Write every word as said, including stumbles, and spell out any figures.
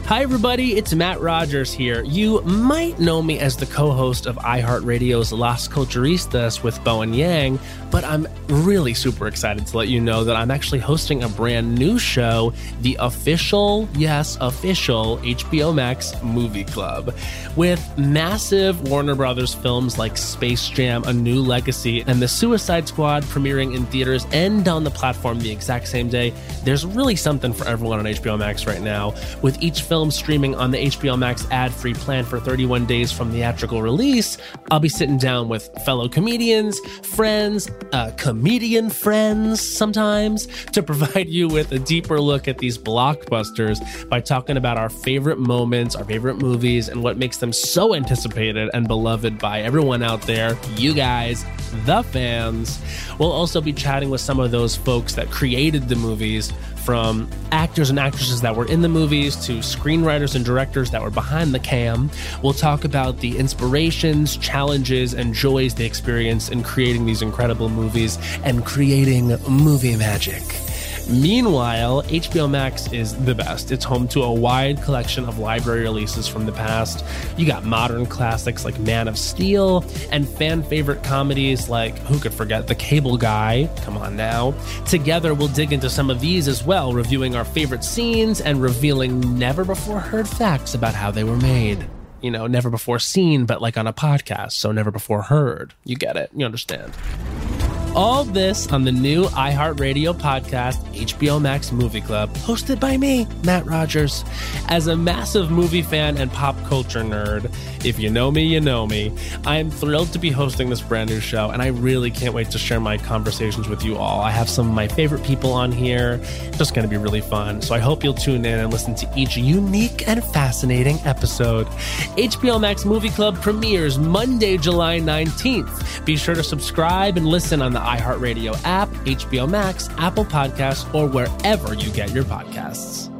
Hi, everybody. It's Matt Rogers here. You might know me as the co-host of iHeartRadio's Las Culturistas with Bowen Yang, but I'm really super excited to let you know that I'm actually hosting a brand new show, the official, yes, official H B O Max Movie Club. With massive Warner Brothers films like Space Jam: A New Legacy and The Suicide Squad premiering in theaters and on the platform the exact same day, there's really something for everyone on H B O Max right now. With each film streaming on the H B O Max ad-free plan for thirty-one days from theatrical release, I'll be sitting down with fellow comedians, friends, uh, comedian friends sometimes, to provide you with a deeper look at these blockbusters by talking about our favorite moments, our favorite movies, and what makes them so anticipated and beloved by everyone out there, you guys, the fans. We'll also be chatting with some of those folks that created the movies, from actors and actresses that were in the movies to screenwriters and directors that were behind the cam. We'll talk about the inspirations, challenges, and joys they experienced in creating these incredible movies and creating movie magic. Meanwhile, H B O Max is the best. It's home to a wide collection of library releases from the past. You got modern classics like Man of Steel and fan favorite comedies like, who could forget, The Cable Guy? Come on now. Together, we'll dig into some of these as well, reviewing our favorite scenes and revealing never before heard facts about how they were made. You know, never before seen, but like on a podcast, so never before heard. You get it. You understand. All this on the new iHeartRadio podcast, H B O Max Movie Club, hosted by me, Matt Rogers. As a massive movie fan and pop culture nerd, if you know me, you know me, I am thrilled to be hosting this brand new show, and I really can't wait to share my conversations with you all. I have some of my favorite people on here. It's just going to be really fun, so I hope you'll tune in and listen to each unique and fascinating episode. H B O Max Movie Club premieres Monday, July nineteenth. Be sure to subscribe and listen on the iHeartRadio app, H B O Max, Apple Podcasts, or wherever you get your podcasts.